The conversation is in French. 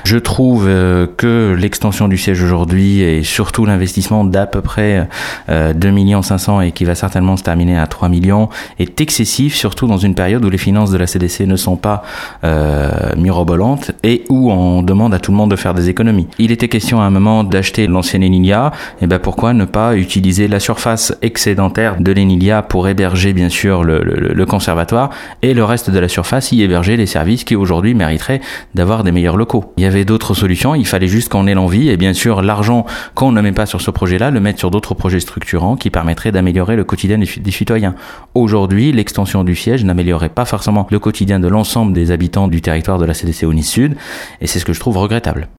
Je trouve que l'extension du siège aujourd'hui et surtout l'investissement d'à peu près 2 500 000 et qui va certainement se terminer à 3 millions est excessif, surtout dans une période où les finances de la CDC ne sont pas mirobolantes et où on demande à tout le monde de faire des économies. Il était question à un moment d'acheter l'ancienne Enilia, et ben pourquoi ne pas utiliser la surface excédentaire de l'Enilia pour héberger bien sûr le conservatoire et le reste de la surface y héberger les services qui aujourd'hui mériteraient d'avoir des meilleurs locaux. Il y avait d'autres solutions, il fallait juste qu'on ait l'envie et bien sûr l'argent qu'on ne met pas sur ce projet-là, le mettre sur d'autres projets structurants qui permettraient d'améliorer le quotidien des citoyens. Aujourd'hui, l'extension du siège n'améliorerait pas forcément le quotidien de l'ensemble des habitants du territoire de la CDC au Nice Sud et c'est ce que je trouve regrettable.